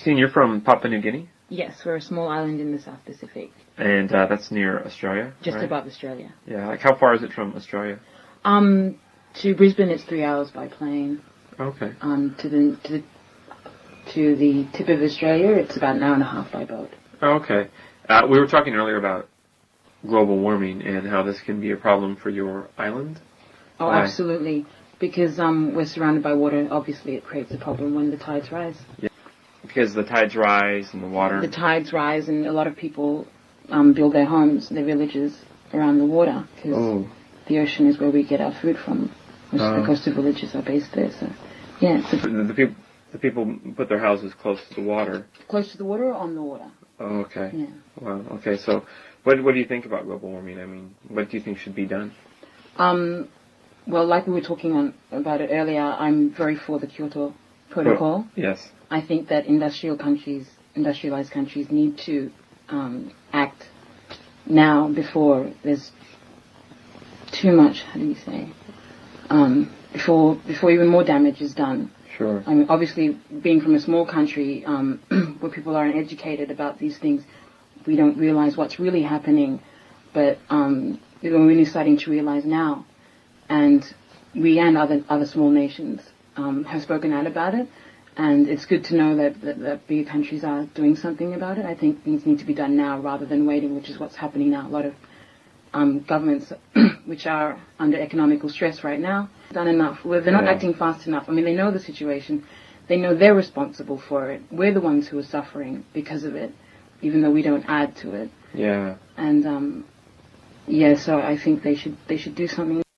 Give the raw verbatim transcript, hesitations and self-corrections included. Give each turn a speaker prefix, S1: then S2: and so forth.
S1: Christine, you're from Papua New Guinea?
S2: Yes, we're a small island in the South Pacific.
S1: And uh, that's near Australia,
S2: Just
S1: right?
S2: above Australia.
S1: Yeah, like how far is it from Australia?
S2: Um, to Brisbane it's three hours by plane.
S1: Okay.
S2: Um, to the to the, to the tip of Australia it's about an hour and a half by boat.
S1: Okay. Uh, we were talking earlier about global warming and how this can be a problem for your island.
S2: Oh,
S1: Why?
S2: Absolutely. Because um, we're surrounded by water, obviously it creates a problem when the tides rise.
S1: Yeah. Because the tides rise and the water...
S2: The tides rise and a lot of people um, build their homes, their villages around the water because
S1: oh.
S2: the ocean is where we get our food from. Which
S1: Uh,
S2: the coastal villages are based there, so yeah. It's a,
S1: the, the, people, the people put their houses close to the water.
S2: close to the water or on the water?
S1: Oh, okay.
S2: Yeah.
S1: Wow, okay, so what, what do you think about global warming? I mean, what do you think should be done?
S2: Um, well, like we were talking on about it earlier, I'm very for the Kyoto Protocol.
S1: Oh, yes.
S2: I think that industrial countries, industrialized countries, need to um, act now before there's too much. How do you say? Um, before before even more damage is done.
S1: Sure.
S2: I mean, obviously, being from a small country um, where people aren't educated about these things, we don't realize what's really happening. But um, we're really starting to realize now, and we and other other small nations um, have spoken out about it. And it's good to know that, that, that bigger countries are doing something about it. I think things need to be done now rather than waiting, which is what's happening now. A lot of um, governments, which are under economical stress right now, done enough. Well, they're not
S1: Yeah.
S2: acting fast enough. I mean, they know the situation. They know they're responsible for it. We're the ones who are suffering because of it, even though we don't add to it.
S1: Yeah.
S2: And um, yeah, so I think they should they should do something.